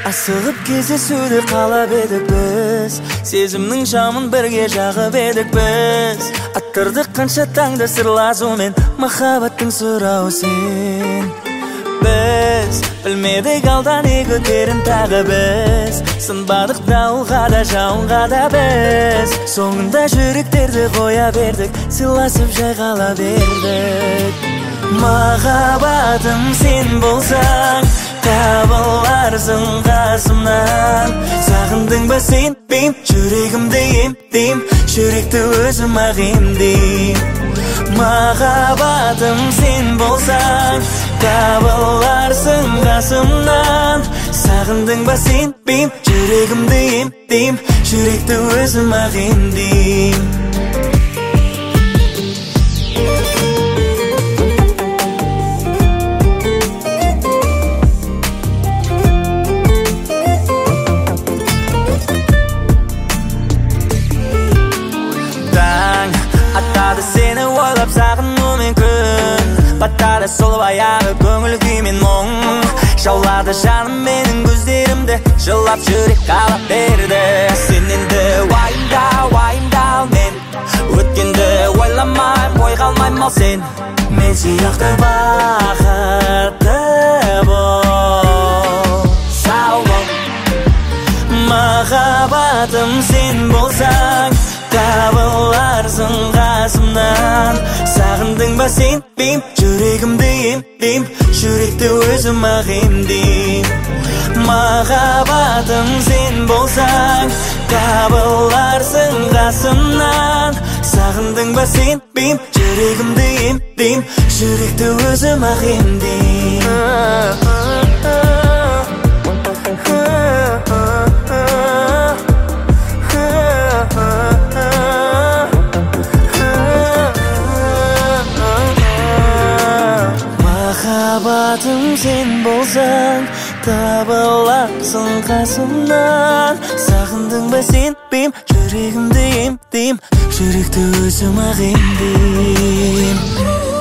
Асығып кездесуді қалап едік біз, сезімнің шамын бірге жағып едік біз. Аттырдық қанша таңда сырласумен, махаббаттың сұрауы сен. Біз білмедік алдан не көтерін тағы біз, сынбадық дауылға да жауынға да біз. Соңында жүректерді қоя бердік, сыйласып жайғала бердік. Махаббатым сен болсаң, табыларсың қасымнан. Сағындың ба сен бейім, жүрегімді емдейм, жүректі өзім ақ емдейм. Махаббатым сен болсаң, табыларсың қасымнан. Сағындың ба сен бейім, жүрегімді емдейм, жүректі өзім ақ емдейм. Аттады сені ойлап сағынумен күн, баттады сол баяғы көңіл күймен мұң. Жаулады жаным менің көздерімді, жылап жүрек қалап берді. Сен енді уайымдау мен, өткенді ойламайм, ойға алмайм ал сен. Мен сияқты бақытты бол, сау бол. Махаббатым сен болсаң, табыларсың қасымнан. Сағындың ба сен бейім, жүрегімді емдейм, жүректі өзім ақ емдейм. Махаббатым сен болсаң, табыларсың қасымнан. Сағындың ба сен бейім, жүрегімді емдейм, жүректі өзім ақ емдейм. Махаббатым сен болсаң, табыларсың қасымнан. Сағындың ба сен бейім, жүрегімді емдейм, жүректі өзім ақ емдейм.